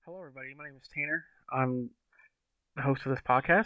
Hello, everybody. My name is Tanner. I'm the host of this podcast.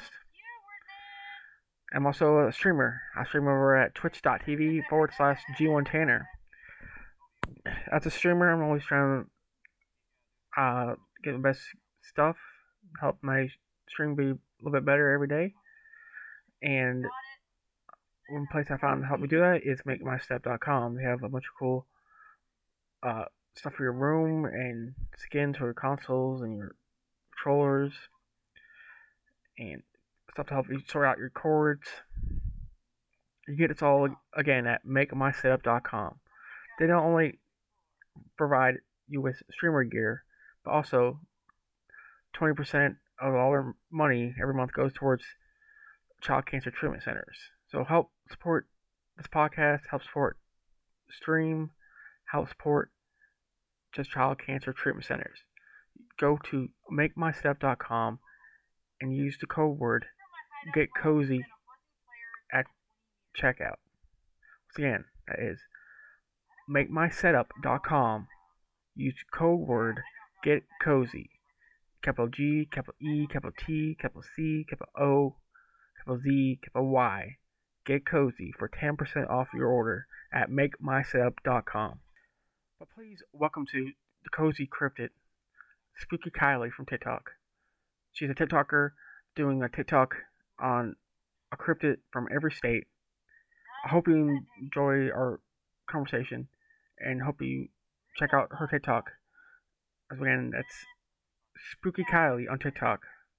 I'm also a streamer. I stream over at twitch.tv/G1Tanner. As a streamer, I'm always trying to get the best stuff, help my stream be a little bit better every day. And one place I found to help me do that is MakeMyStep.com. They have a bunch of cool stuff for your room and skins for your consoles and your controllers and stuff to help you sort out your cords. You get it all again at MakeMySetup.com. They don't only provide you with streamer gear, but also 20% of all their money every month goes towards child cancer treatment centers. So help support this podcast, help support stream, help support just child cancer treatment centers. Go to MakeMyStep.com and use the code word Get Cozy at checkout. Once again, that is MakeMySetup.com. Use code word Get Cozy. Capital G, capital E, capital T, capital C, capital O, capital Z, capital Y. Get Cozy for 10% off your order at MakeMySetup.com. But please welcome to the Cozy Cryptid, Spooky Kylie from TikTok. She's a TikToker doing a TikTok on a cryptid from every state. I hope you enjoy our conversation and hope you check out her TikTok. Again, that's Spooky Kylie on TikTok.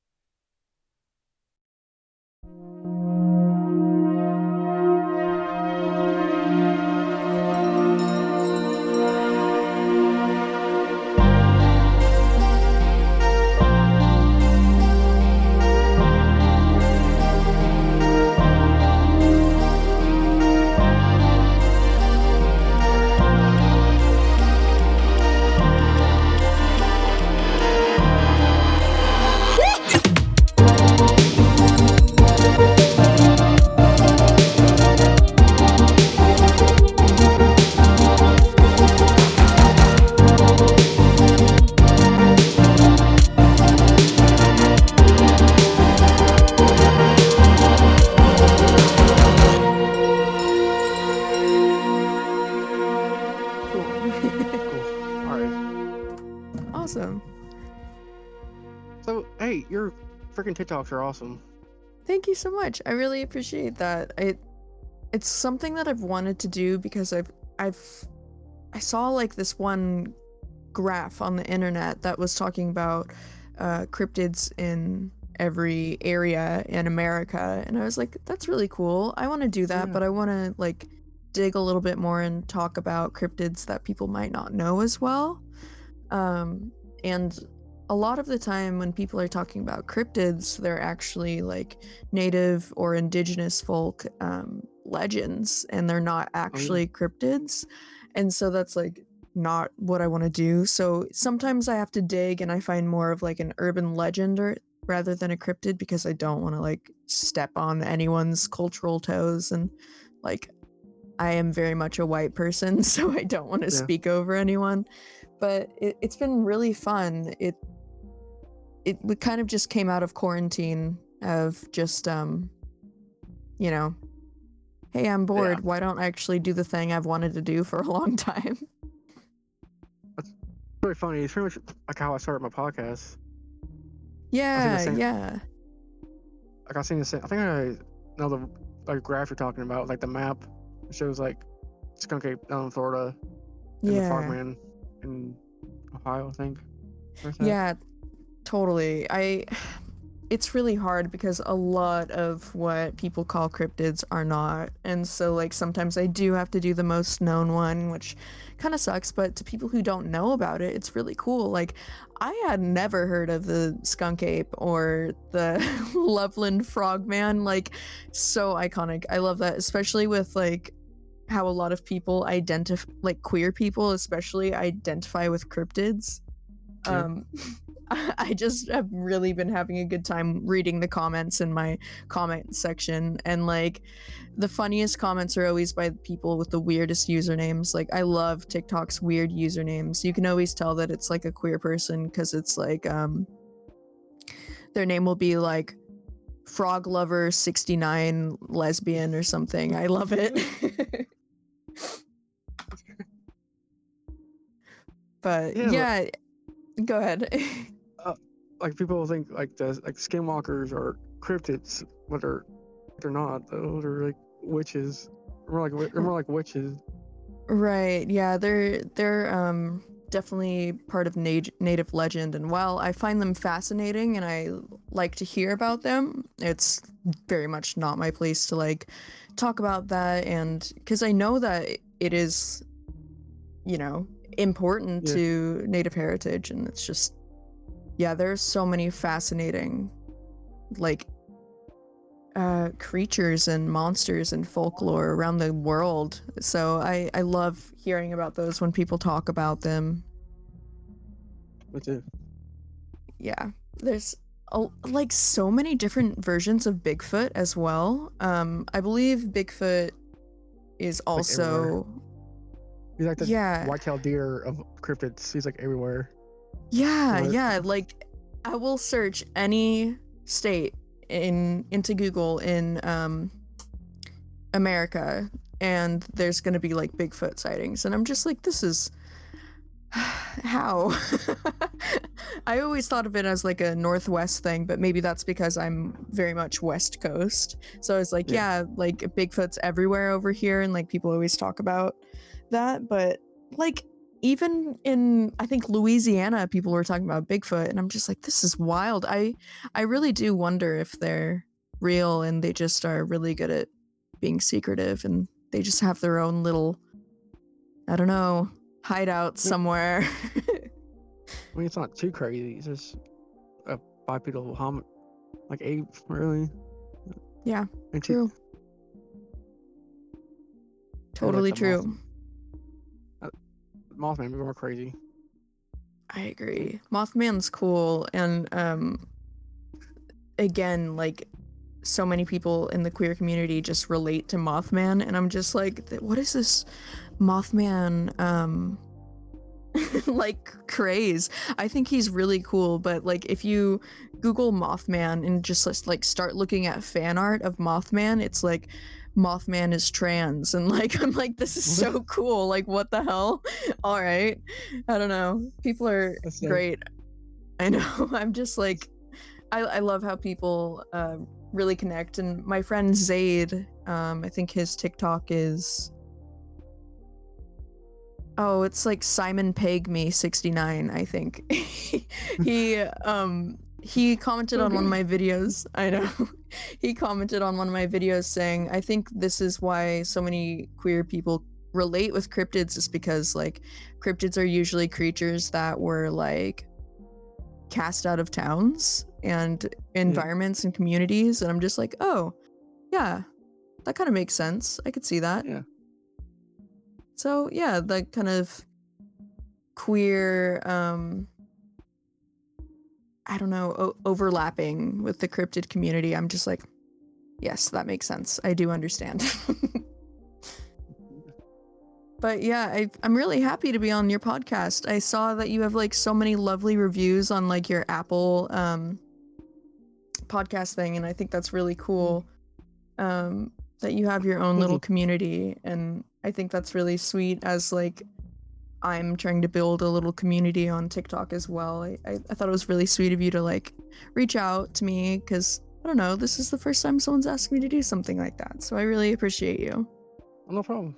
Your freaking TikToks are awesome. Thank you so much. I really appreciate that. It's something that I've wanted to do because I saw like this one graph on the internet that was talking about cryptids in every area in America, and I was like, that's really cool. I want to do that, but I want to like dig a little bit more and talk about cryptids that people might not know as well. And a lot of the time when people are talking about cryptids, they're actually like native or indigenous folk legends, and they're not actually cryptids. And so that's like not what I want to do. So sometimes I have to dig and I find more of like an urban legend rather than a cryptid, because I don't want to like step on anyone's cultural toes. And like, I am very much a white person, so I don't want to speak over anyone. But it's been really fun. It kind of just came out of quarantine of just, you know, hey, I'm bored. Why don't I actually do the thing I've wanted to do for a long time? That's really funny. It's pretty much like how I started my podcast. Yeah. Like I seen the same. I think I know the like graph you're talking about, like the map. It shows like Skunk Ape down in Florida, and the Frogman in Ohio, I think. Yeah, totally. It's really hard because a lot of what people call cryptids are not, and so like sometimes I do have to do the most known one, which kind of sucks, but to people who don't know about it, it's really cool. Like, I had never heard of the Skunk Ape or the Loveland Frogman. Like, so iconic. I love that, especially with like how a lot of people identify, like queer people especially, identify with cryptids. I just have really been having a good time reading the comments in my comment section, and like the funniest comments are always by people with the weirdest usernames. Like I love TikTok's weird usernames. You can always tell that it's like a queer person because it's like their name will be like Frog Lover 69 lesbian or something. I love it. But yeah, go ahead. Like people think like the skinwalkers are cryptids, but they're not. Those are like witches. They're more like witches. Right. Yeah, they're definitely part of native legend, and while I find them fascinating and I like to hear about them, it's very much not my place to like talk about that, and because I know that it is, you know, important to native heritage, and it's just, yeah, there's so many fascinating like creatures and monsters and folklore around the world. So I love hearing about those when people talk about them. Me too. Yeah, there's like so many different versions of Bigfoot as well. I believe Bigfoot is also he's like the white-tailed deer of cryptids. He's like everywhere. Yeah, like I will search any state into Google in America, and there's gonna be like Bigfoot sightings, and I'm just like, this is how. I always thought of it as like a Northwest thing, but maybe that's because I'm very much West Coast. So I was like, like Bigfoot's everywhere over here, and like people always talk about that, but like even in, I think, Louisiana, people were talking about Bigfoot, and I'm just like, this is wild. I really do wonder if they're real and they just are really good at being secretive, and they just have their own little, I don't know, hideout somewhere. I mean, it's not too crazy. It's just a bipedal like ape, really. Yeah, true. Totally true. Mothman be more crazy. I agree. Mothman's cool, and again, like so many people in the queer community just relate to Mothman, and I'm just like, what is this Mothman like craze? I think he's really cool, but like if you Google Mothman and just like start looking at fan art of Mothman, it's like Mothman is trans, and like I'm like, this is so cool, like what the hell. All right, I don't know, people are great. I know. I'm just like, I love how people really connect, and my friend Zaid, I think his TikTok is, it's like Simon Peg Me 69, I think. He commented on one of my videos. I know. He commented on one of my videos saying, I think this is why so many queer people relate with cryptids, is because like cryptids are usually creatures that were like cast out of towns and environments and communities, and I'm just like, oh yeah, that kind of makes sense. I could see that. Yeah. So yeah, the kind of queer I don't know, overlapping with the cryptid community, I'm just like, yes, that makes sense. I do understand. But yeah, I'm really happy to be on your podcast. I saw that you have like so many lovely reviews on like your Apple podcast thing, and I think that's really cool that you have your own little community, and I think that's really sweet, as like I'm trying to build a little community on TikTok as well. I thought it was really sweet of you to like reach out to me, because I don't know, this is the first time someone's asked me to do something like that, so I really appreciate you. No problem.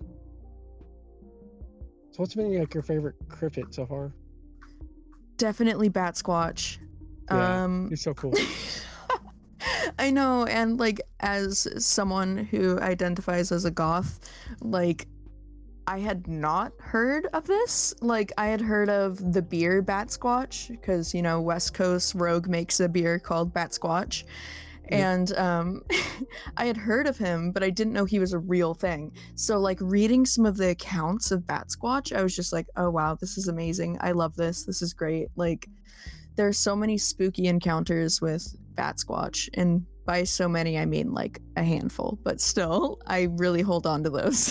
So what's been like your favorite cryptid so far? Definitely Bat Squatch. Yeah, he's so cool. I know, and like as someone who identifies as a goth, like I had not heard of this. Like I had heard of the beer Bat Squatch, because you know West Coast Rogue makes a beer called Bat Squatch, and I had heard of him, but I didn't know he was a real thing. So like reading some of the accounts of Bat Squatch, I was just like, oh wow, this is amazing. I love this. This is great. Like there's so many spooky encounters with Bat Squatch, and by so many I mean like a handful, but still, I really hold on to those.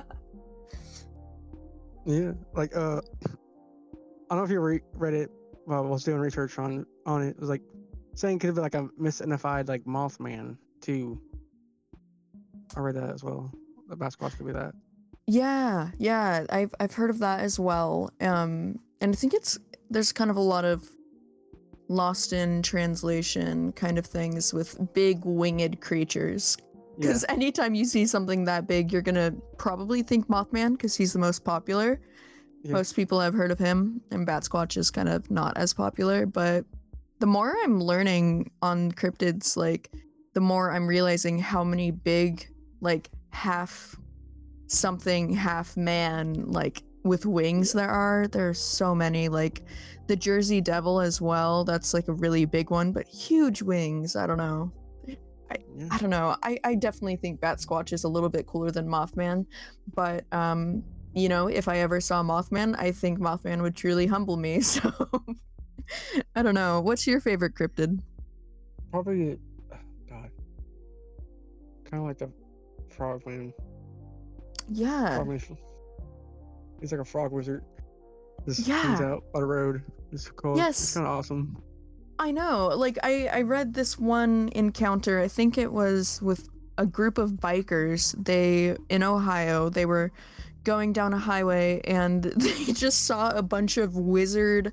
Yeah, like I don't know if you read it while I was doing research on it. It was like saying could have been like a misidentified like Mothman too. I read that as well. The Basquatch could be that. Yeah, I've heard of that as well. And I think there's kind of a lot of lost in translation kind of things with big winged creatures. Yeah, Because anytime you see something that big, you're gonna probably think Mothman because he's the most popular. yeah, Most people have heard of him, and Bat Squatch is kind of not as popular. But the more I'm learning on cryptids, like the more I'm realizing how many big, like half something, half man, like with wings there are. There's so many, like the Jersey Devil as well. That's like a really big one, but huge wings. I don't know. yeah. I don't know. I definitely think Bat Squatch is a little bit cooler than Mothman, but you know, if I ever saw Mothman, I think Mothman would truly humble me. So I don't know. What's your favorite cryptid? Probably, God, kind of like the Frogman. Yeah. Frogman. He's like a frog wizard. Just Yeah. hangs out by the road. It's cool. Yes. It's kind of awesome. I know. Like I read this one encounter. I think it was with a group of bikers. They in Ohio. They were going down a highway and they just saw a bunch of wizard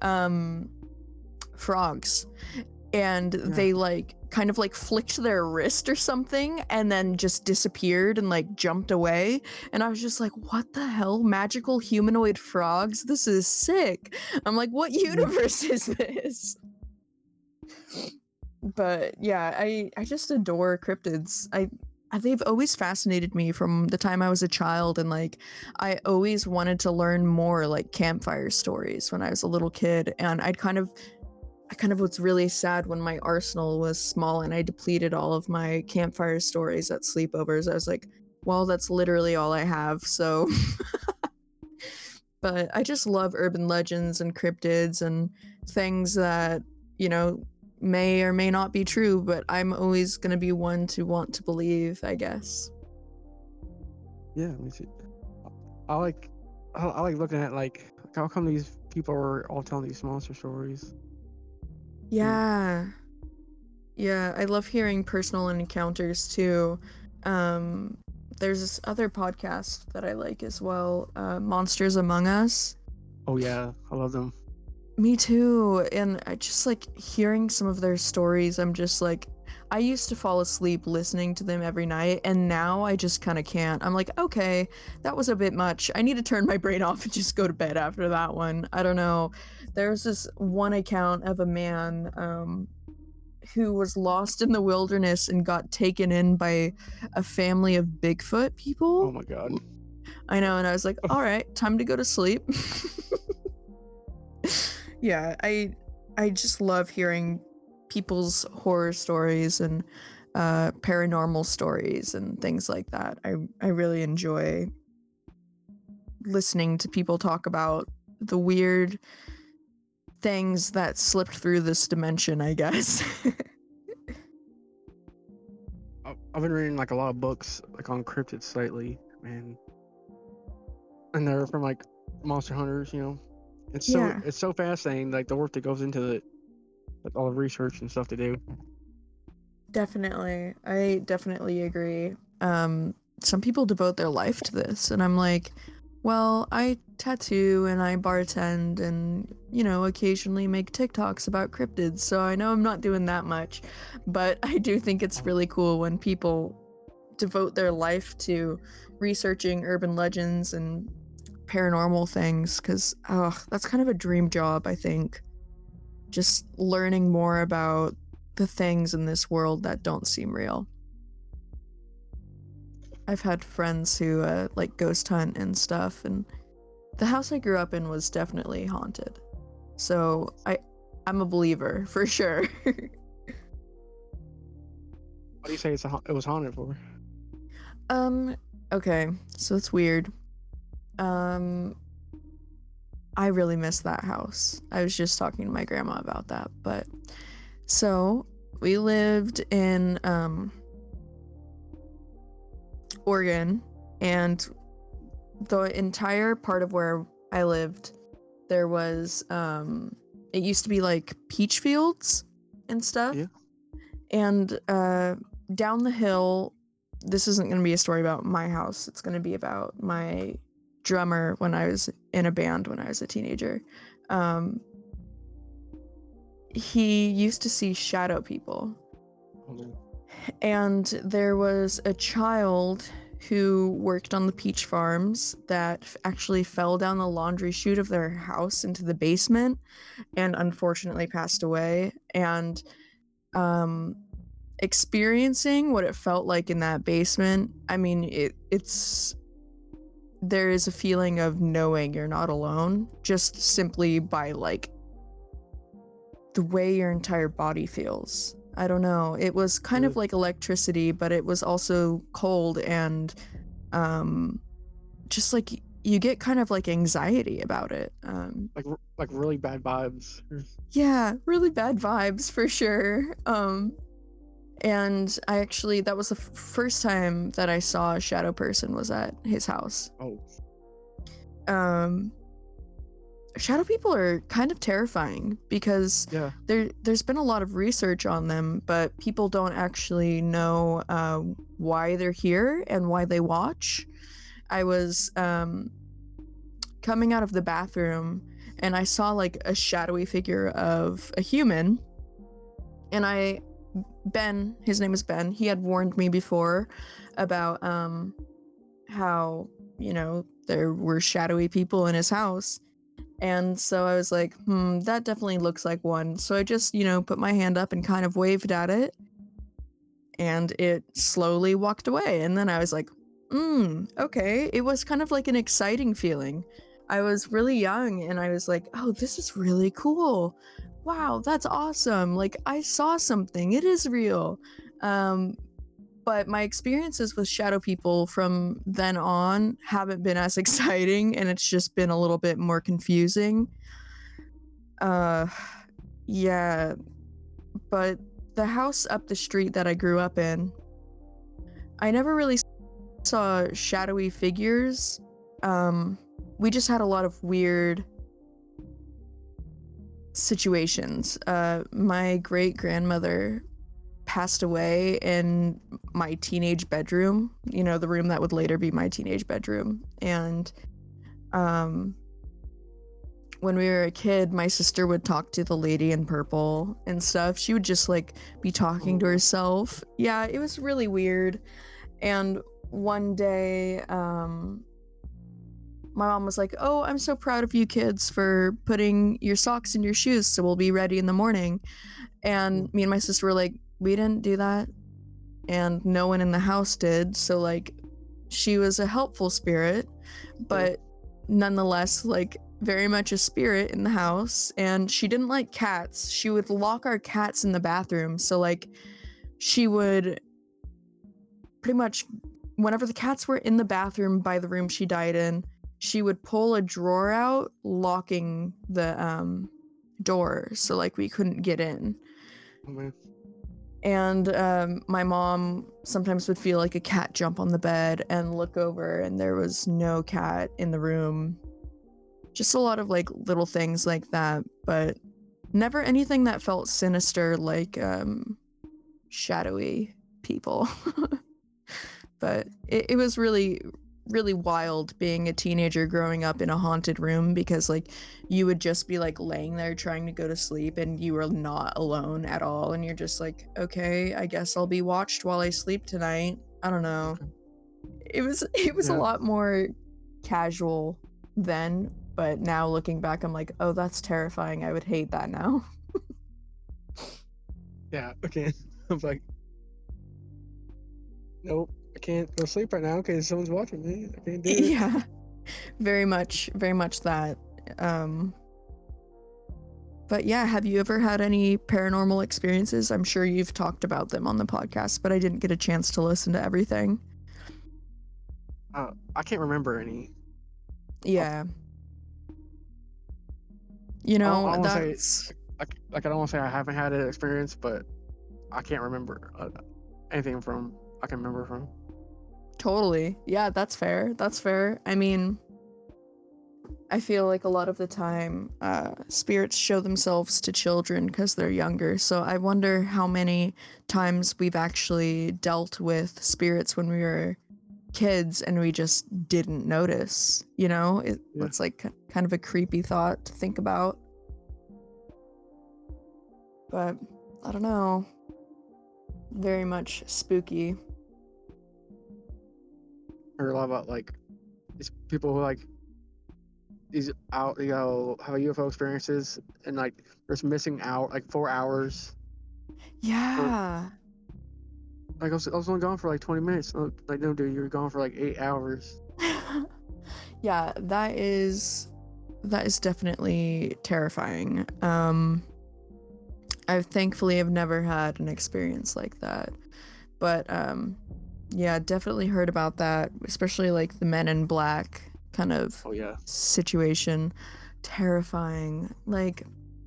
frogs, and they like kind of like flicked their wrist or something and then just disappeared and like jumped away. And I was just like, what the hell? Magical humanoid frogs? This is sick. I'm like, what universe is this? But yeah, I just adore cryptids. They've always fascinated me from the time I was a child, and like I always wanted to learn more like campfire stories when I was a little kid. And I kind of was really sad when my arsenal was small and I depleted all of my campfire stories at sleepovers. I was like, well, that's literally all I have, so but I just love urban legends and cryptids and things that, you know, may or may not be true, but I'm always going to be one to want to believe, I guess. Yeah, me too. I like looking at like how come these people are all telling these monster stories. Yeah. Yeah, I love hearing personal encounters too. There's this other podcast that I like as well, Monsters Among Us. Oh yeah, I love them. Me too. And I just like hearing some of their stories. I'm just like, I used to fall asleep listening to them every night, and now I just kind of can't. I'm like, okay, that was a bit much. I need to turn my brain off and just go to bed after that one. I don't know. There was this one account of a man who was lost in the wilderness and got taken in by a family of Bigfoot people. Oh my god. I know, and I was like, all right, time to go to sleep. Yeah, I just love hearing people's horror stories and paranormal stories and things like that. I really enjoy listening to people talk about the weird things that slipped through this dimension, I guess. I've been reading like a lot of books like on cryptids lately, man. And they're from like monster hunters, you know. It's so fascinating, like the work that goes into it, like all the research and stuff to do. Definitely. I definitely agree. Some people devote their life to this, and I'm like, well, I tattoo and I bartend and, you know, occasionally make TikToks about cryptids, so I know I'm not doing that much, but I do think it's really cool when people devote their life to researching urban legends and paranormal things, because that's kind of a dream job, I think. Just learning more about the things in this world that don't seem real. I've had friends who like ghost hunt and stuff, and the house I grew up in was definitely haunted, so I'm a believer for sure. What do you say it was haunted for? Okay, so it's weird. I really miss that house. I was just talking to my grandma about that. But so we lived in Oregon, and the entire part of where I lived, there was it used to be like peach fields and stuff. Yeah. And down the hill, this isn't going to be a story about my house. It's going to be about my drummer when I was in a band when I was a teenager. He used to see shadow people. Oh, man. And there was a child who worked on the peach farms that actually fell down the laundry chute of their house into the basement and unfortunately passed away. And experiencing what it felt like in that basement, I mean, it's there is a feeling of knowing you're not alone just simply by like the way your entire body feels. I don't know. It was kind of like electricity, but it was also cold and just like you get kind of like anxiety about it. Like really bad vibes. Yeah, really bad vibes for sure. And I actually, that was the first time that I saw a shadow person was at his house. Oh. Shadow people are kind of terrifying because there's been a lot of research on them, but people don't actually know why they're here and why they watch. I was coming out of the bathroom and I saw like a shadowy figure of a human, and Ben, his name is Ben, he had warned me before about how, you know, there were shadowy people in his house. And so I was like, that definitely looks like one. So I just, you know, put my hand up and kind of waved at it. And it slowly walked away. And then I was like, okay. It was kind of like an exciting feeling. I was really young and I was like, oh, this is really cool. Wow, that's awesome. Like, I saw something. It is real. But my experiences with shadow people from then on haven't been as exciting, and it's just been a little bit more confusing. Yeah. But the house up the street that I grew up in, I never really saw shadowy figures. We just had a lot of weird situations. My great-grandmother passed away in my teenage bedroom, you know, the room that would later be my teenage bedroom. And when we were a kid, my sister would talk to the lady in purple and stuff. She would just like be talking to herself. Yeah, it was really weird. And one day my mom was like, oh, I'm so proud of you kids for putting your socks in your shoes so we'll be ready in the morning. And me and my sister were like, we didn't do that, and no one in the house did. So like, she was a helpful spirit, but nonetheless like very much a spirit in the house. And she didn't like cats. She would lock our cats in the bathroom. So like, she would pretty much, whenever the cats were in the bathroom by the room she died in, she would pull a drawer out, locking the door so like we couldn't get in. Oh, man. And my mom sometimes would feel like a cat jump on the bed and look over, and there was no cat in the room. Just a lot of like little things like that, but never anything that felt sinister like shadowy people. But it was really, really wild being a teenager growing up in a haunted room, because like you would just be like laying there trying to go to sleep and you were not alone at all, and you're just like, okay, I guess I'll be watched while I sleep tonight. I don't know. It was a lot more casual then, but now looking back I'm like, oh, that's terrifying. I would hate that now. Yeah, okay. I'm like, nope, I can't go sleep right now because someone's watching me. I can't do it. Yeah, very much that. But yeah, have you ever had any paranormal experiences? I'm sure you've talked about them on the podcast, but I didn't get a chance to listen to everything. I can't remember any. Yeah. You I don't, I know, don't want to say that's like I don't want to say I haven't had an experience, but I can't remember anything from I can remember from. totally. Yeah, that's fair. That's fair. I mean, I feel like a lot of the time, spirits show themselves to children because they're younger. So I wonder how many times we've actually dealt with spirits when we were kids and we just didn't notice. You know, Yeah. it's like kind of a creepy thought to think about. But I don't know. Very much spooky. I heard a lot about like these people who like these out have UFO experiences and like there's missing out like 4 hours. Yeah. Like I was only gone for like 20 minutes. Like no, dude, you were gone for like 8 hours. Yeah, that is definitely terrifying. I thankfully have never had an experience like that. But yeah, definitely heard about that, especially like the Men in Black kind of Oh yeah. situation. Terrifying. Like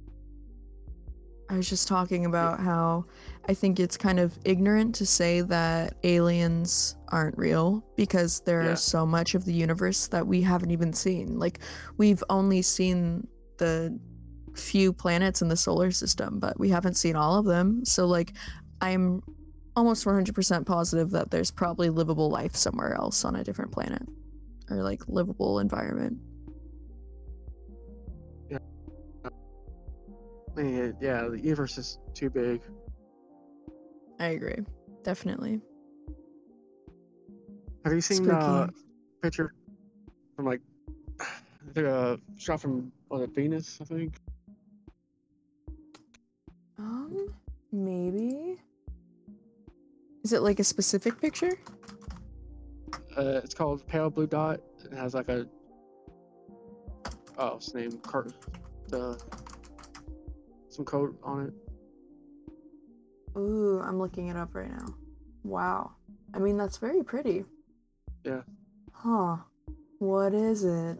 I was just talking about how I think it's kind of ignorant to say that aliens aren't real because there Yeah. is so much of the universe that we haven't even seen. Like, we've only seen the few planets in the solar system, but we haven't seen all of them. So, like, I'm almost 100% positive that there's probably livable life somewhere else on a different planet or, like, livable environment. Yeah, the universe is too big. I agree. Definitely. Have you seen Spooky. picture from like the shot from Venus? I think. Maybe. Is it like a specific picture? It's called Pale Blue Dot. It has like a what's the name? Some code on it. Ooh, I'm looking it up right now. Wow. I mean, that's very pretty. Yeah. Huh. What is it?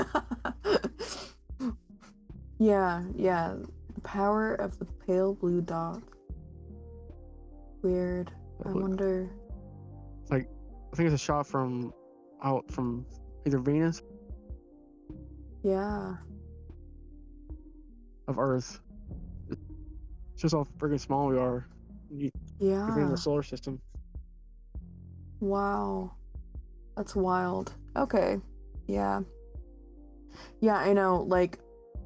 Yeah. The power of the pale blue dot. Weird. I wonder. It's like I think it's a shot from either Venus Yeah. of Earth. It's just how freaking small we are. Even in Yeah. the solar system. Wow. That's wild. Okay. Yeah. Yeah, I know, like,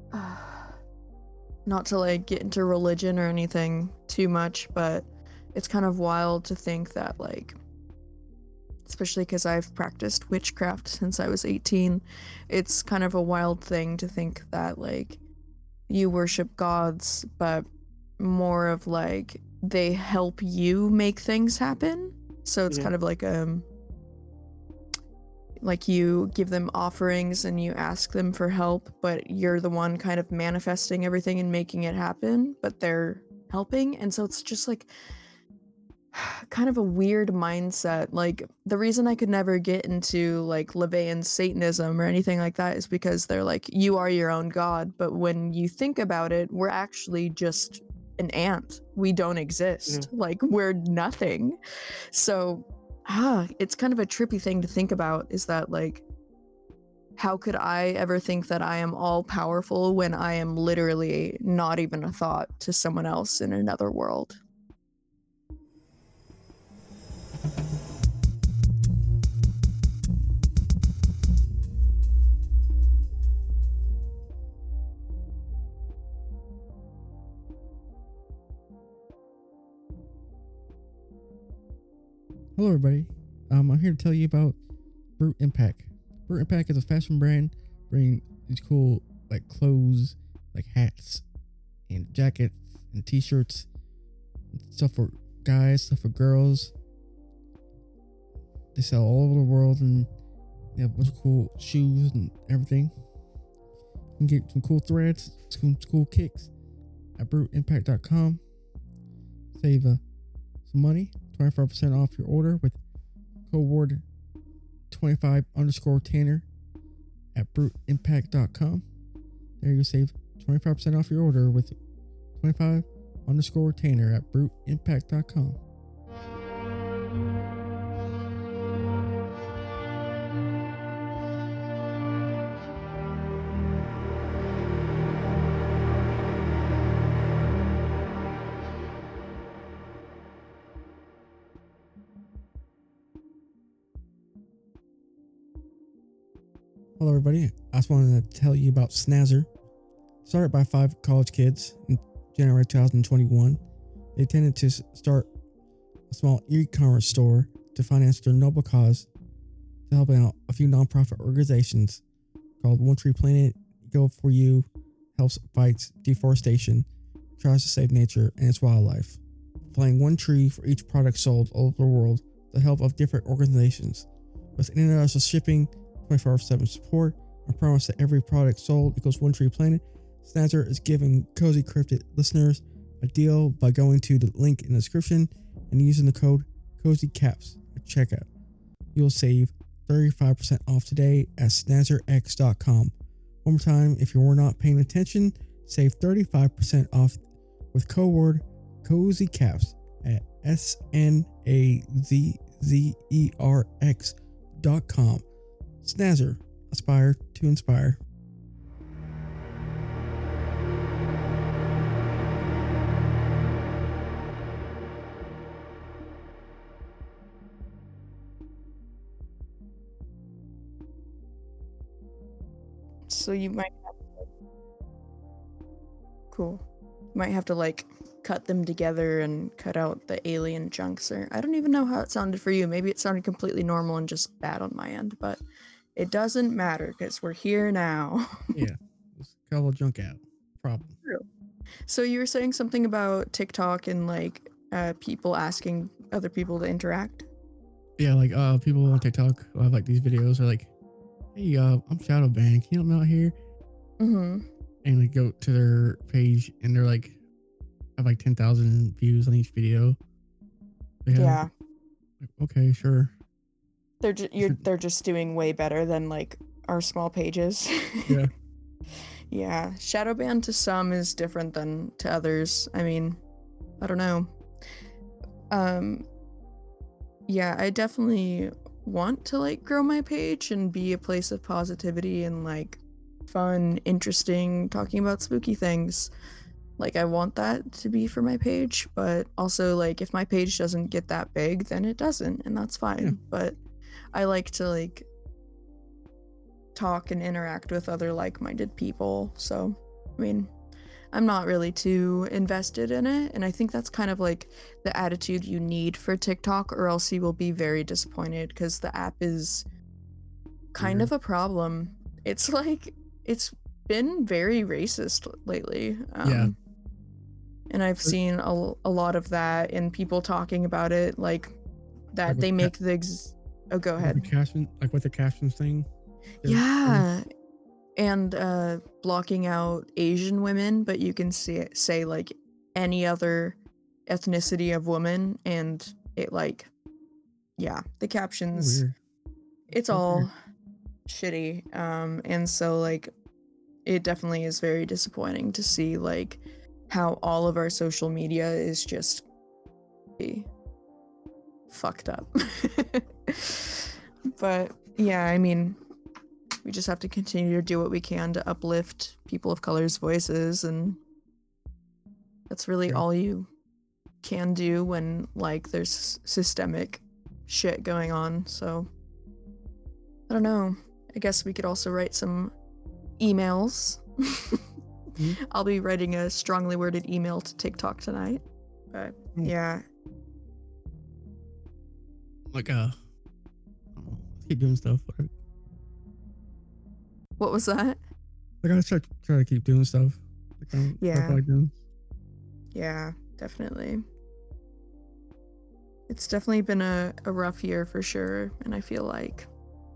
not to, like, get into religion or anything too much, but it's kind of wild to think that, like, especially because I've practiced witchcraft since I was 18, it's kind of a wild thing to think that, like, you worship gods, but more of, like, they help you make things happen. So it's kind of like you give them offerings and you ask them for help, but you're the one kind of manifesting everything and making it happen, but they're helping. And so it's just like kind of a weird mindset. Like, the reason I could never get into like LaVeyan Satanism or anything like that is because they're like, you are your own god, but when you think about it, we're actually just an ant. We don't exist. Like, we're nothing. So it's kind of a trippy thing to think about, is that, like, how could I ever think that I am all powerful when I am literally not even a thought to someone else in another world? Hello, everybody. I'm here to tell you about Brute Impact. Brute Impact is a fashion brand bringing these cool like clothes, like hats and jackets and t-shirts, stuff for guys, stuff for girls. They sell all over the world and they have a bunch of cool shoes and everything. You can get some cool threads, some cool kicks at bruteimpact.com. Save some money, 25% off your order with code word 25_Tanner at bruteimpact.com. There you save 25% off your order with 25_Tanner at bruteimpact.com. Hello, everybody. I just wanted to tell you about Snazzer. Started by 5 college kids in January 2021. They intended to start a small e-commerce store to finance their noble cause to help out a few nonprofit organizations called One Tree Planet, Go For You, helps fights deforestation, tries to save nature and its wildlife. Planting one tree for each product sold all over the world with the help of different organizations. With international shipping, 24/7 support, and promise that every product sold equals One Tree Planet, Snazzer is giving Cozy Cryptid listeners a deal by going to the link in the description and using the code CozyCaps at checkout. You'll save 35% off today at snazzerx.com. One more time, if you were not paying attention, save 35% off with code word CozyCaps at snazzerx.com. Snazzer, aspire to inspire. So you might have cool. You might have to like cut them together and cut out the alien chunks, or I don't even know how it sounded for you. Maybe it sounded completely normal and just bad on my end, but it doesn't matter because we're here now. Yeah, let's cut all the junk out. Problem. True. So you were saying something about TikTok and like people asking other people to interact. Yeah, like people on TikTok who have like these videos are like, hey, I'm Shadowban, can you help me out here? Mm-hmm. And like go to their page and they're like have like 10,000 views on each video. Yeah. Like, okay, sure. They're just doing way better than like our small pages. Yeah. Yeah. Shadowban to some is different than to others. I mean, I don't know. Yeah, I definitely want to like grow my page and be a place of positivity and like fun, interesting, talking about spooky things. Like I want that to be for my page, but also like if my page doesn't get that big, then it doesn't, and that's fine. Yeah. But I like to like talk and interact with other like-minded people. So, I mean, I'm not really too invested in it, and I think that's kind of like the attitude you need for TikTok, or else you will be very disappointed because the app is kind of a problem. It's like it's been very racist lately. Yeah. And I've seen a lot of that in people talking about it, like that Like they make the oh, go ahead. With the captions thing. Yeah. And blocking out Asian women, but you can say like any other ethnicity of woman, and it like, yeah, the captions, Weird. it's all shitty. And so like, it definitely is very disappointing to see like how all of our social media is just fucked up. But yeah, I mean, we just have to continue to do what we can to uplift people of color's voices, and that's really all you can do when like there's systemic shit going on. So I don't know, I guess we could also write some emails. I'll be writing a strongly worded email to TikTok tonight, but yeah, like let's keep doing stuff. what was that? Like I try to keep doing stuff. Yeah. Like doing. Yeah, definitely. It's definitely been a rough year for sure, and I feel like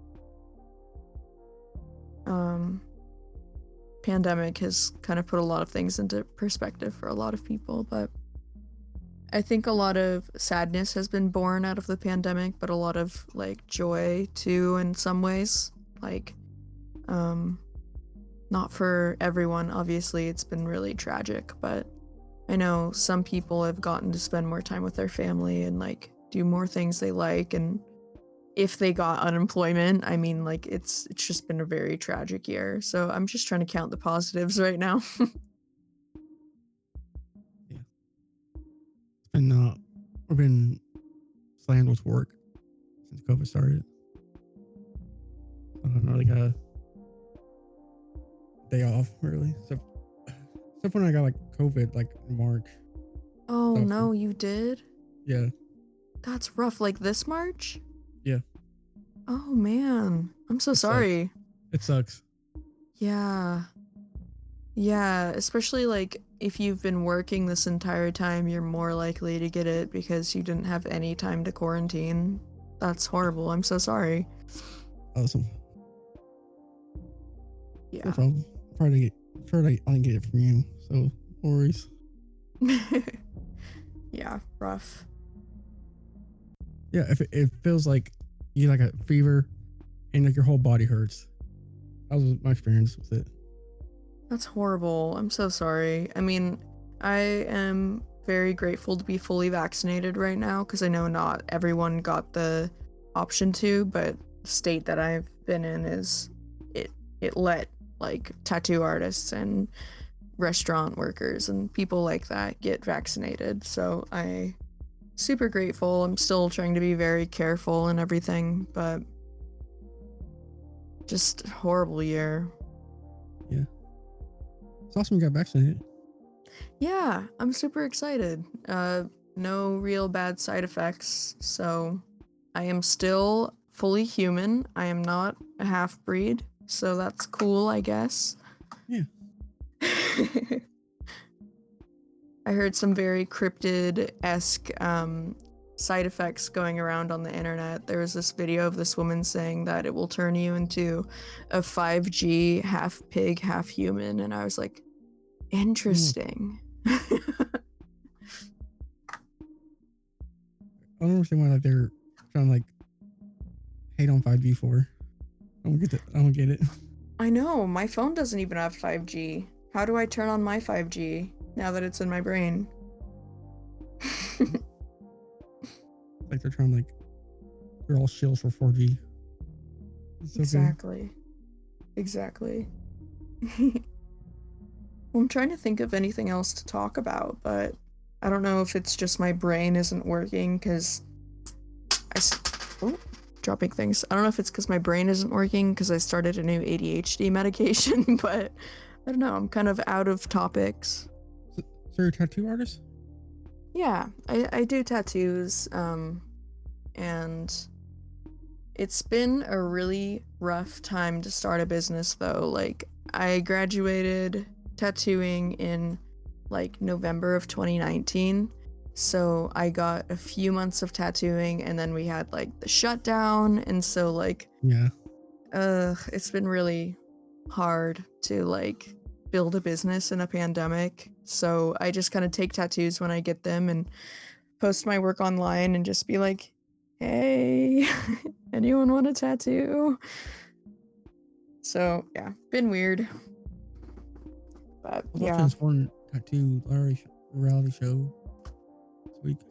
pandemic has kind of put a lot of things into perspective for a lot of people, but I think a lot of sadness has been born out of the pandemic, but a lot of like joy too in some ways. Like not for everyone, obviously. It's been really tragic, but I know some people have gotten to spend more time with their family and like do more things they like, and if they got unemployment, I mean, like it's just been a very tragic year. So I'm just trying to count the positives right now. We've been slammed with work since COVID started. I haven't really got a day off, really. Except when I got like COVID, like in March. Oh no, you did? Yeah. That's rough. Like this March? Yeah. Oh man, I'm so sorry. It sucks. Yeah. Yeah, especially like if you've been working this entire time, you're more likely to get it because you didn't have any time to quarantine. That's horrible. I'm so sorry. Awesome. Yeah. No problem. I didn't get it from you, so no worries. Yeah, rough. Yeah, if it feels like you like a fever and like your whole body hurts. That was my experience with it. That's horrible. I'm so sorry. I mean, I am very grateful to be fully vaccinated right now because I know not everyone got the option to, but the state that I've been in is it let like tattoo artists and restaurant workers and people like that get vaccinated. So I super grateful. I'm still trying to be very careful and everything, but just horrible year. Yeah. It's awesome you got vaccinated. Yeah, I'm super excited. No real bad side effects, so I am still fully human. I am not a half-breed, so that's cool, I guess. Yeah. I heard some very cryptid-esque side effects going around on the internet. There was this video of this woman saying that it will turn you into a 5G half pig, half human, and I was like, interesting. I don't understand why like they're trying to like hate on 5G for. I don't get it. I know, my phone doesn't even have 5G. How do I turn on my 5G now that it's in my brain? Like they're trying to like they're all shills for 4G. So exactly. Exactly. Well, I'm trying to think of anything else to talk about, but I don't know if it's just my brain isn't working because dropping things. I don't know if it's because my brain isn't working because I started a new ADHD medication, but I don't know. I'm kind of out of topics. So you're a tattoo artist? Yeah, I do tattoos, and it's been a really rough time to start a business though. Like, I graduated tattooing in like November of 2019, so I got a few months of tattooing and then we had like the shutdown, and so like Yeah. it's been really hard to like build a business in a pandemic. So I just kind of take tattoos when I get them and post my work online and just be like, hey, anyone want a tattoo? So yeah, been weird. But I was yeah. watching this one tattoo reality show this week.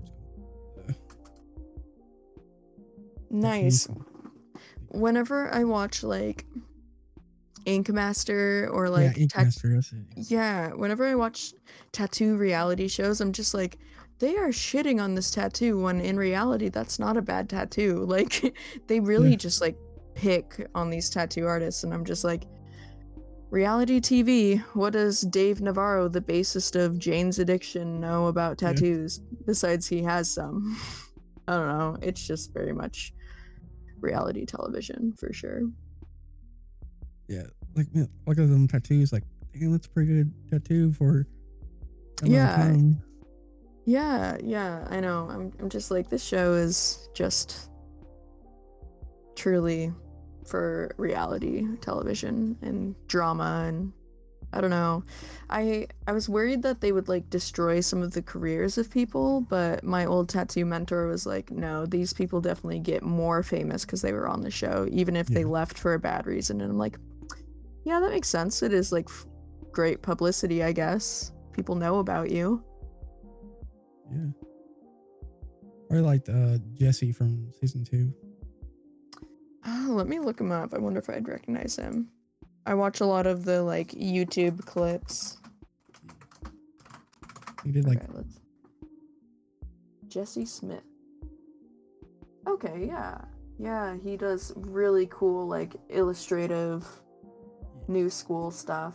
Nice. Whenever I watch like Ink Master or like Ink Master, that's it. Yeah, whenever I watch tattoo reality shows, I'm just like, they are shitting on this tattoo when in reality that's not a bad tattoo. Like they really just like pick on these tattoo artists, and I'm just like, reality TV, what does Dave Navarro, the bassist of Jane's Addiction, know about tattoos besides he has some? I don't know. It's just very much reality television for sure. Yeah, like look at them tattoos. Like, damn, that's a pretty good tattoo for. Yeah, I know. I'm just like, this show is just truly for reality television and drama, and I don't know. I was worried that they would like destroy some of the careers of people, but my old tattoo mentor was like, no, these people definitely get more famous because they were on the show, even if they left for a bad reason. And I'm like, Yeah, that makes sense. It is like great publicity, I guess. People know about you. Yeah. I liked Jesse from season 2. Oh, let me look him up. I wonder if I'd recognize him. I watch a lot of the like YouTube clips. He did like Okay, let's. Jesse Smith. Okay, yeah. Yeah, he does really cool, like, illustrative, new school stuff.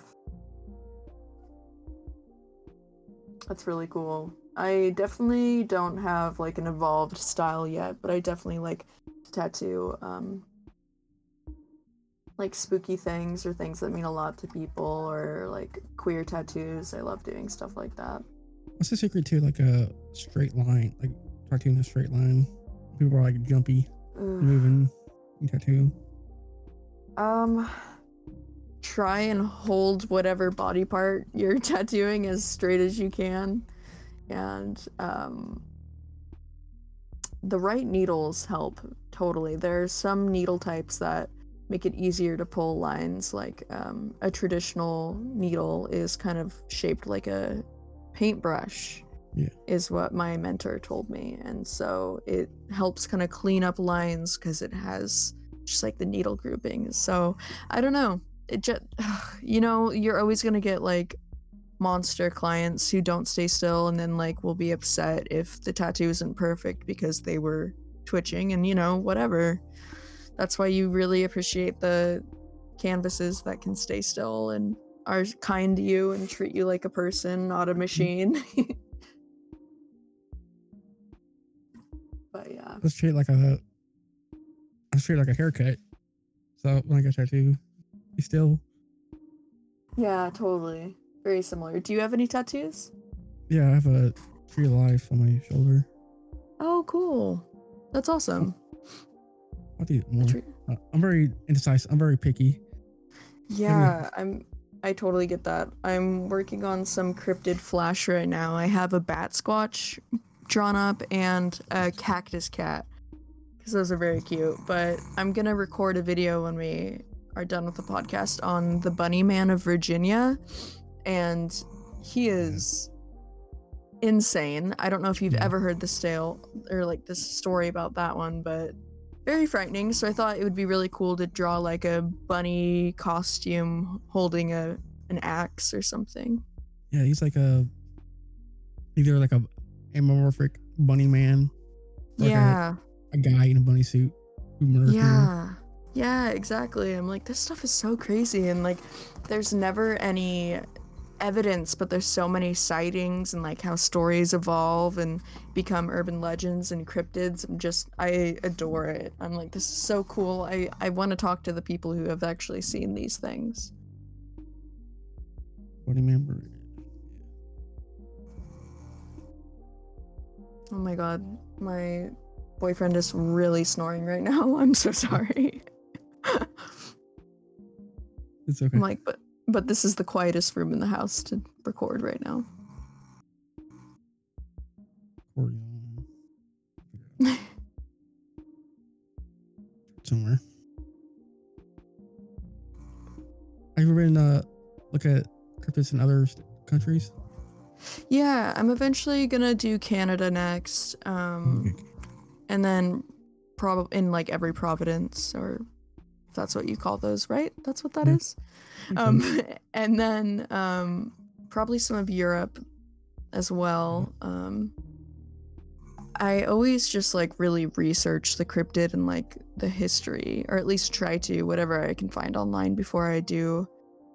That's really cool. I definitely don't have, like, an evolved style yet, but I definitely like to tattoo, like, spooky things or things that mean a lot to people, or, like, queer tattoos. I love doing stuff like that. What's the secret to like a straight line, like tattooing a straight line? People are like jumpy, moving, you tattoo. Try and hold whatever body part you're tattooing as straight as you can, and the right needles help totally. There's some needle types that make it easier to pull lines, like a traditional needle is kind of shaped like a paintbrush, is what my mentor told me, and so it helps kind of clean up lines because it has just like the needle groupings. So I don't know, it just you're always gonna get like monster clients who don't stay still and then like will be upset if the tattoo isn't perfect because they were twitching, and whatever. That's why you really appreciate the canvases that can stay still and are kind to you and treat you like a person, not a machine. But yeah. Let's treat like a haircut. So when I get tattoo, you still. Yeah, totally. Very similar. Do you have any tattoos? Yeah, I have a tree of life on my shoulder. Oh, cool. That's awesome. I'll do more. I'm very indecisive. I'm very picky. Yeah, I totally get that. I'm working on some cryptid flash right now. I have a bat squatch drawn up and a cactus cat, because those are very cute. But I'm gonna record a video when we are done with the podcast on the Bunny Man of Virginia, and he is insane. I don't know if you've ever heard this tale or like this story about that one, but very frightening. So I thought it would be really cool to draw like a bunny costume holding an axe or something. Yeah, he's like either like a amorphic bunny man, or yeah, like a guy in a bunny suit who murders people. Yeah, exactly. I'm like, this stuff is so crazy, and like there's never any evidence, but there's so many sightings and like how stories evolve and become urban legends and cryptids. I adore it. I'm like, this is so cool. I want to talk to the people who have actually seen these things. Bunny man. Oh my god, my boyfriend is really snoring right now. I'm so sorry. It's okay. I'm like, but this is the quietest room in the house to record right now. Somewhere. Have you ever been look at cryptids in other countries? Yeah, I'm eventually gonna do Canada next, and then probably in like every province, or if that's what you call those, right? That's what that is. And then probably some of Europe as well. I always just like really research the cryptid and like the history, or at least try to, whatever I can find online before I do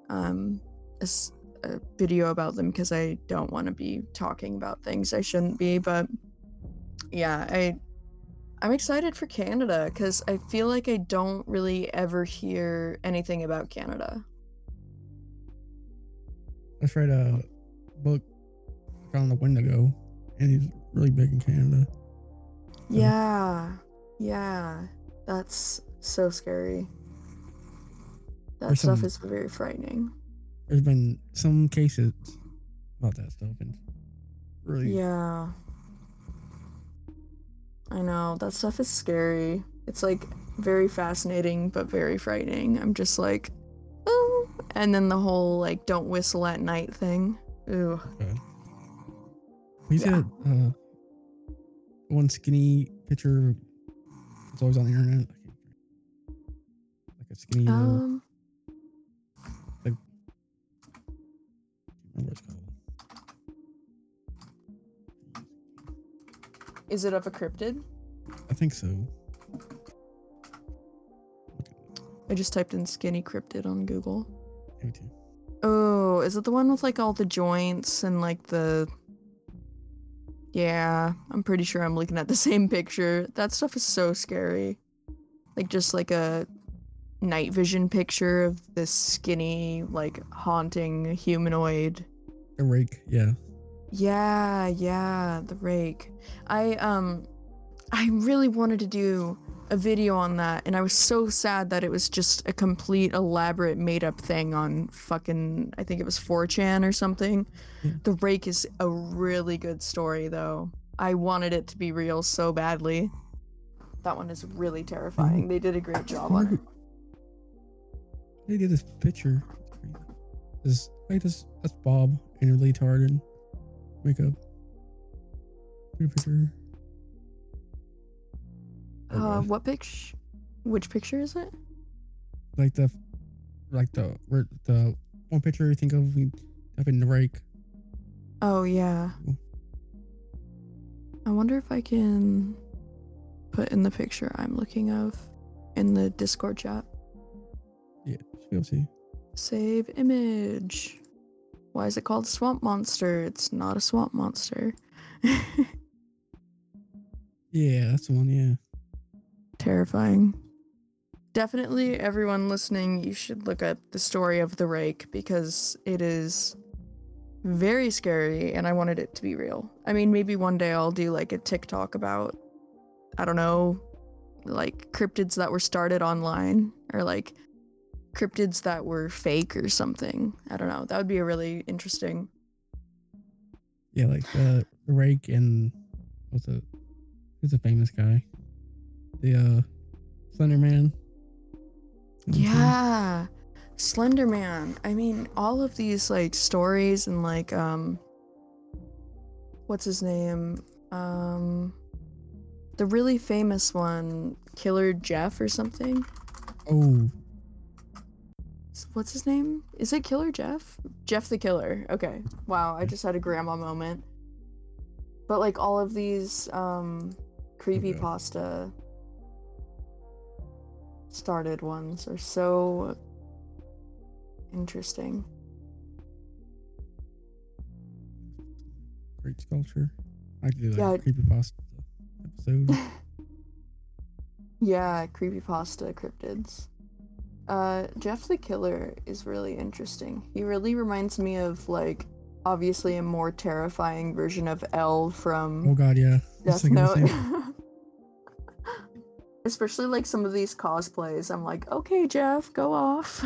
a video about them, because I don't want to be talking about things I shouldn't be. But yeah, I'm excited for Canada because I feel like I don't really ever hear anything about Canada. I read a book on the Wendigo, and he's really big in Canada. Yeah, that's so scary. That stuff is very frightening. There's been some cases about that stuff, and really. Yeah. I know, that stuff is scary. It's like very fascinating, but very frightening. I'm just like, oh, And then the whole like don't whistle at night thing. Ooh. Okay. We said one skinny picture. It's always on the internet. Like a skinny little. Like, I don't remember what it's called. Is it of a cryptid? I think so. I just typed in skinny cryptid on Google. Me too. Oh, is it the one with like all the joints and like the... Yeah, I'm pretty sure I'm looking at the same picture. That stuff is so scary. Like just like a night vision picture of this skinny, like haunting humanoid. A rake, yeah. Yeah, the rake. I really wanted to do a video on that, and I was so sad that it was just a complete elaborate made up thing on fucking, I think it was 4chan or something. Yeah. The rake is a really good story though. I wanted it to be real so badly. That one is really terrifying. They did a great job on it. They did this picture. That's Bob in really retarded makeup. Good picture. What picture? Which picture is it? Like the one picture you think of up in the rake. Oh yeah. Cool. I wonder if I can put in the picture I'm looking of in the Discord chat. Yeah, you'll see. Save image. Why is it called swamp monster? It's not a swamp monster. Yeah, that's the one. Yeah. Terrifying. Definitely, everyone listening, you should look up the story of the rake because it is very scary and I wanted it to be real. I mean, maybe one day I'll do like a TikTok about, I don't know, like cryptids that were started online or like cryptids that were fake or something. I don't know. That would be a really interesting. Yeah, like the rake and who's a famous guy? The Slender Man. Yeah. Slender Man. I mean, all of these like stories and like what's his name? The really famous one, Killer Jeff or something. Oh. What's his name? Is it Killer Jeff? Jeff the Killer. Okay. Wow, I just had a grandma moment. But like all of these creepypasta started ones are so interesting. Great sculpture. I could do like Yeah. a creepypasta episode. Yeah, creepypasta cryptids. Jeff the Killer is really interesting. He really reminds me of like obviously a more terrifying version of L from Oh god, yeah. Death Thinking the Note. same. Especially like some of these cosplays. I'm like, okay, Jeff, go off.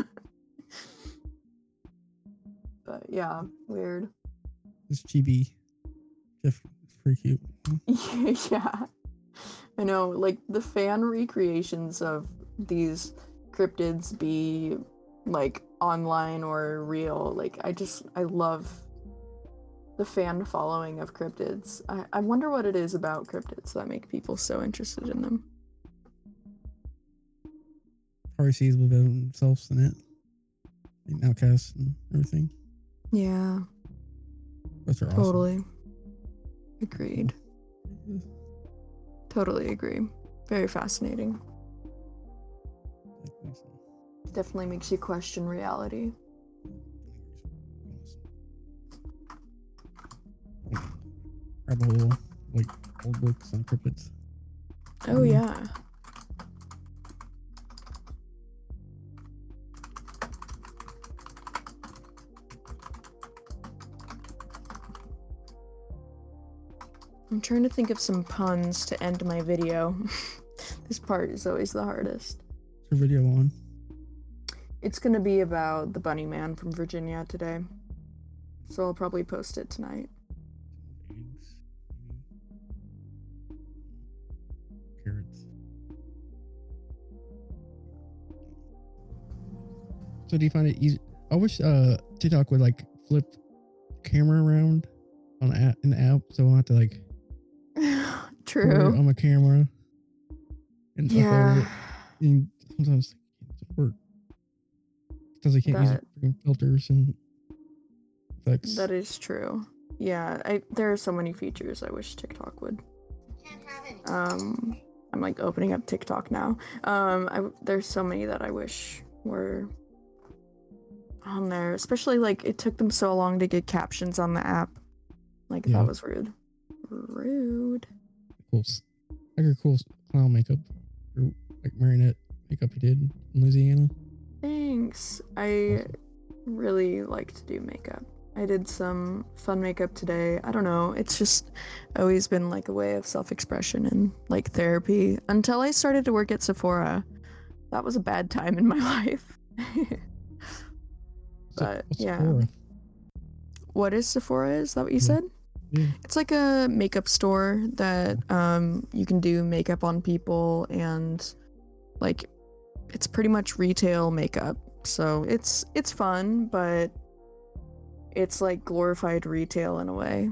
But yeah, weird. It's chibi. Jeff is pretty cute. Yeah. I know, like the fan recreations of these cryptids be like online or real. Like I love the fan following of cryptids. I wonder what it is about cryptids that make people so interested in them. Probably sees a little bit of themselves in it. Like outcasts and everything. Yeah, But they're totally. Agreed. awesome. Totally agree. Very fascinating. Definitely makes you question reality. Grab a little like old books on cryptids. Oh yeah. I'm trying to think of some puns to end my video. This part is always the hardest. What's your video on? It's gonna be about the bunny man from Virginia today. So I'll probably post it tonight. Eggs. Carrots. So do you find it easy? I wish TikTok would like flip camera around on the app, in the app, so I don't have to like True. record it on my camera and upload Yeah. it. And sometimes it doesn't work because I can't use freaking filters and effects. That is true. Yeah, there are so many features I wish TikTok would. I'm like opening up TikTok now. There's so many that I wish were on there, especially like it took them so long to get captions on the app. Like Yeah. that was rude. Rude. Cool. Like your cool clown makeup, or like marionette makeup you did in Louisiana. Thanks. I really like to do makeup. I did some fun makeup today. I don't know. It's just always been like a way of self-expression and like therapy until I started to work at Sephora. That was a bad time in my life. But What's yeah. Sephora? What is Sephora? Is that what you Yeah. said? Yeah. It's like a makeup store that you can do makeup on people, and like it's pretty much retail makeup. So it's fun, but it's like glorified retail in a way.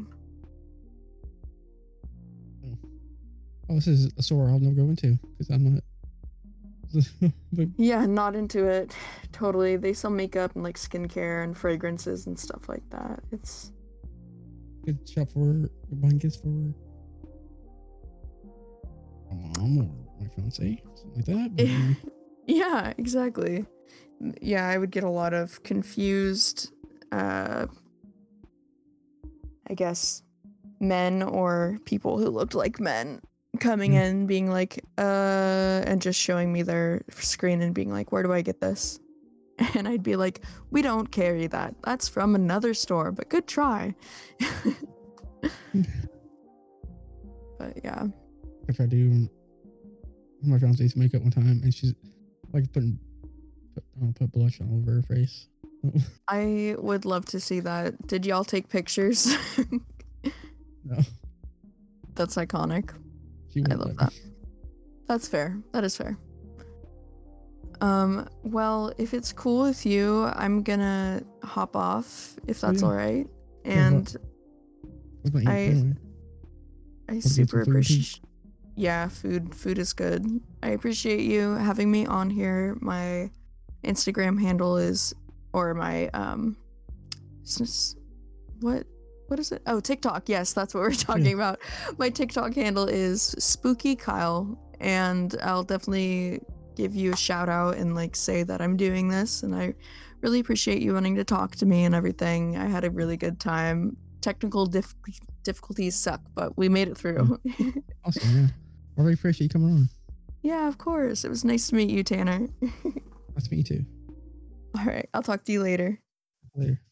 Oh, this is a store I'll never go into because I'm not. But Yeah, not into it. Totally. They sell makeup and like skincare and fragrances and stuff like that. It's good shop for her, buying gifts for her. My mom or my fiance, something like that. But, yeah, exactly. Yeah, I would get a lot of confused I guess men or people who looked like men coming in being like and just showing me their screen and being like, where do I get this? And I'd be like, we don't carry that, that's from another store, but good try. But yeah, if I do my fiance's makeup one time and she's like put blush all over her face. I would love to see that. Did y'all take pictures? No, That's iconic. she I won't love let that. me. That's fair. That is fair. Well, if it's cool with you, I'm gonna hop off if that's yeah. all right. Yeah, And What's my anyway? I get some super food, too? appreciate. Yeah, food is good. I appreciate you having me on here. My Instagram handle is, or my what is it? Oh, TikTok. Yes, that's what we're talking about. My TikTok handle is Spooky Kyle, and I'll definitely give you a shout out and like say that I'm doing this, and I really appreciate you wanting to talk to me and everything. I had a really good time. Technical difficulties suck, but we made it through. Awesome, yeah. I really appreciate you coming on. Yeah, of course. It was nice to meet you, Tanner. Nice to meet you too. All right, I'll talk to you later. Later.